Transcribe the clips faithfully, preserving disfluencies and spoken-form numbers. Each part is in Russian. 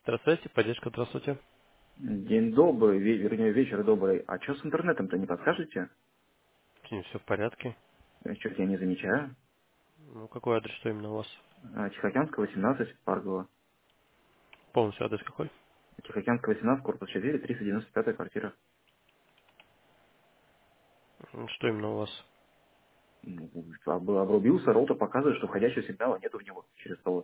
Здравствуйте, поддержка, здравствуйте. День добрый, ве- вернее, вечер добрый. А что с интернетом-то, не подскажете? С ним все в порядке. Что-то я не замечаю. Ну, какой адрес, что именно у вас? А, Тихоокеанская, восемнадцать, Паргова. Полностью адрес какой? Тихоокеанская, восемнадцать, корпус четыре, триста девяносто пятая квартира. М, Что именно у вас? Ну, об- обрубился, роутер показывает, что входящего сигнала нету в него через провод.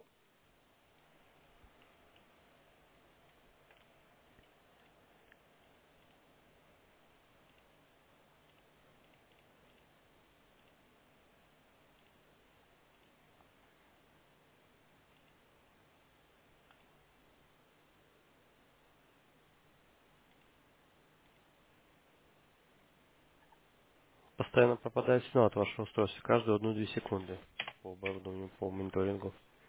Постоянно пропадает сигнал от вашего устройства. Каждую одну-две секунды. По оборудованию, по мониторингу.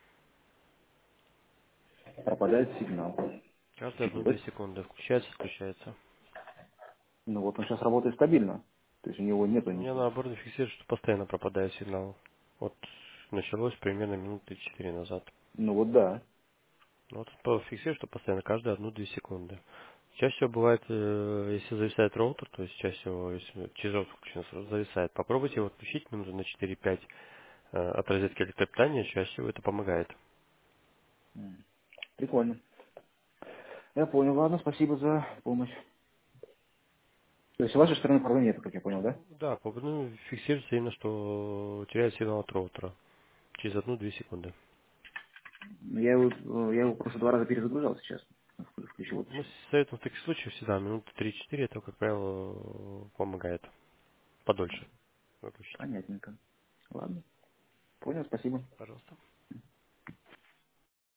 Пропадает сигнал. Каждую Чего одну-две это? секунды. Включается, отключается. Ну вот он сейчас работает стабильно. То есть у него нету У меня ничего. наоборот фиксирует, что постоянно пропадает сигнал. Вот началось примерно минуты четыре назад. Ну вот да. Ну, вот по- фиксирует, что постоянно каждые одну-две секунды. Чаще всего бывает, э, если зависает роутер, то есть чаще всего, если через роутер включено, сразу зависает. Попробуйте его отключить минуты на четыре-пять э, от розетки электропитания, чаще всего это помогает. М, Прикольно. Я понял, ладно, спасибо за помощь. То есть с вашей стороны проблем нет, как я понял, да? Да, по- ну, фиксируется именно, что теряет сигнал от роутера через одну-две секунды. Ну, Я его, э, я его просто два раза перезагружал сейчас. Включил вот Ну, еще. советую в таких случаях всегда минуты три-четыре, это, как правило, помогает подольше выключить. Понятненько. Ладно. Понял, спасибо. Пожалуйста.